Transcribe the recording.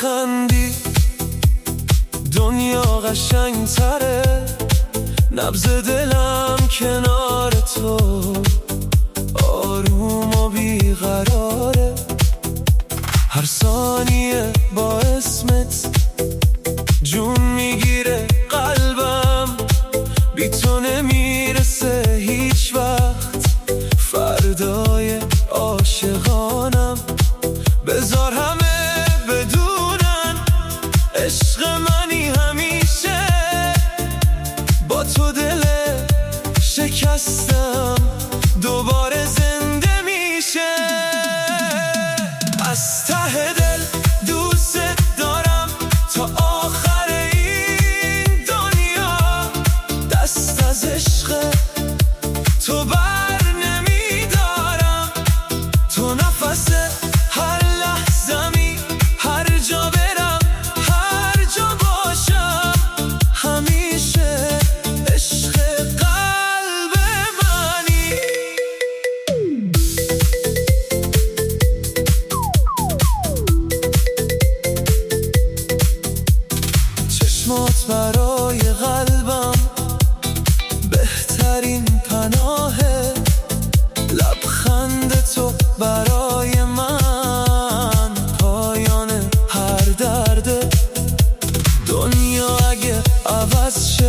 بخندی دنیا قشنگ تره، نبض دلم کنار تو آروم و بیقراره. هر ثانیه با اسمت جون میگیره قلبم، بی تو نمیرسه هیچ وقت فردای عاشقانم. بذار همه بدونن عشق منی همیشه، با تو دل شکستم دوباره زنده میشه. از ته دل دوست دارم تا آخر این دنیا، دست از عشق تو بر نمیدارم. تو نفس هر لحظمی، هر جا برم هر جا باشم، همیشه عشق قلب منی. چشمات برای قلبم بهترین پناهه، لبخند تو برای من پایان هر درده. دنیا اگه عوض